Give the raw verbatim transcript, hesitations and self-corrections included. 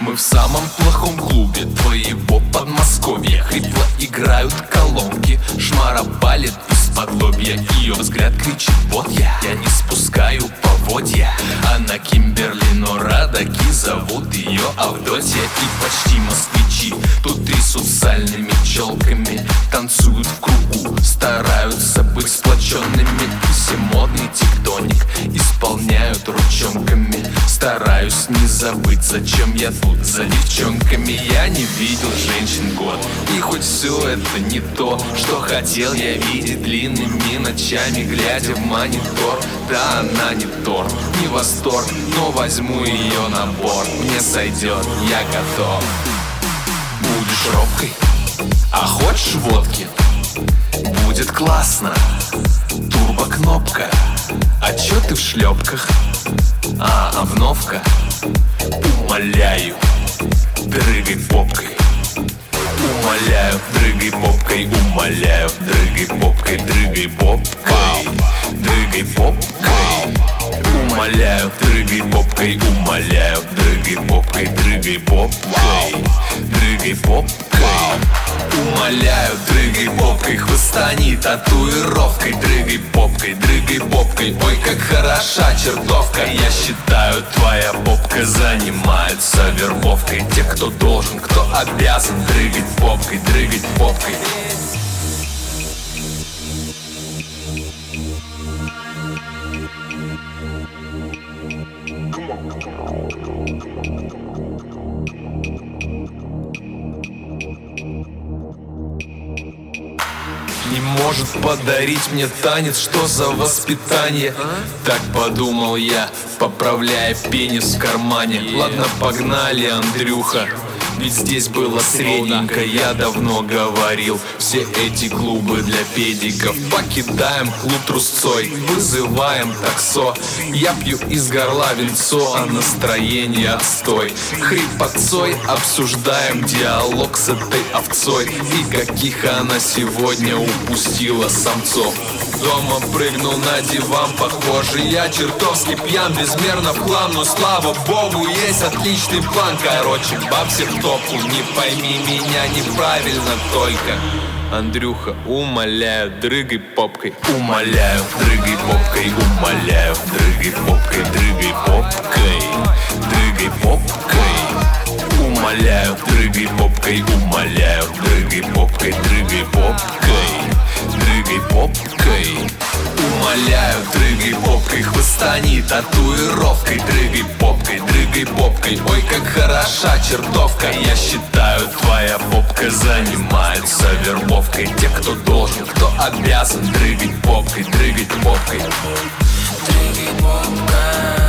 Мы в самом плохом клубе твоего Подмосковья. Хрипло играют колонки, шмара палит из-под лобья. Ее взгляд кричит: вот я, я не спускаю поводья. Она Кимберли, но родаки зовут ее Авдотья. И почти москвичи тут трясут сальными челками, танцуют в кругу, стараются быть сплоченными. И все модный тектоник исполняют ручонками. Стараюсь не забыть, зачем я тут за девчонками. Я не видел женщин год, и хоть все это не то, что хотел я видеть длинными ночами, глядя в монитор. Да, она не торт, не восторг, но возьму ее на борт. Мне сойдет, я готов. Будешь робкой, а хочешь водки? Будет классно, турбо-кнопка. А чё ты в шлепках? А, обновка. Умоляю, дрыгай попкой. Умоляю, дрыгай попкой. Умоляю, дрыгай попкой. Дрыгай попкой. Дрыгай попкой. Умоляю, дрыгай попкой. Умоляю, дрыгай попкой. Дрыгай попкой. Дрыгай попкой. Умоляю, дрыгай попкой. Хвостани татуировкой. Дрыгай попкой, дрыгай попкой. Ой, как хороша чертовка. Я считаю, твоя попка занимается вербовкой. Те, кто должен, кто обязан дрыгать попкой, дрыгать попкой. Не может подарить мне танец, что за воспитание? Так подумал я, поправляя пенис в кармане. Ладно, погнали, Андрюха, ведь здесь было средненько. Я давно говорил, все эти клубы для педиков. Покидаем клуб трусцой, вызываем таксо. Я пью из горла винцо, а настроение отстой. Хрипотцой обсуждаем диалог с этой овцой. И каких она сегодня упустила самцов. Дома прыгнул на диван, похоже, я чертовски пьян, безмерно в хлам, но слава богу, есть отличный план. Короче, бабсе в топку, не пойми меня неправильно только. Андрюха, умоляю, дрыгай попкой. Умоляю, дрыгай попкой. Умоляю, дрыгай попкой. Дрыгай попкой. Дрыгай попкой. Умоляю, дрыгай попкой. Умоляю, дрыгай попкой. Дрыгай попкой. Дрыгай попкой. Умоляю, дрыгай попкой. Хвостани татуировкой. Дрыгай попкой, дрыгай попкой. Ой, как хороша чертовка. Я считаю, твоя попка занимается вербовкой. Те, кто должен, кто обязан дрыгать попкой, дрыгать попкой. Дрыгай попкой.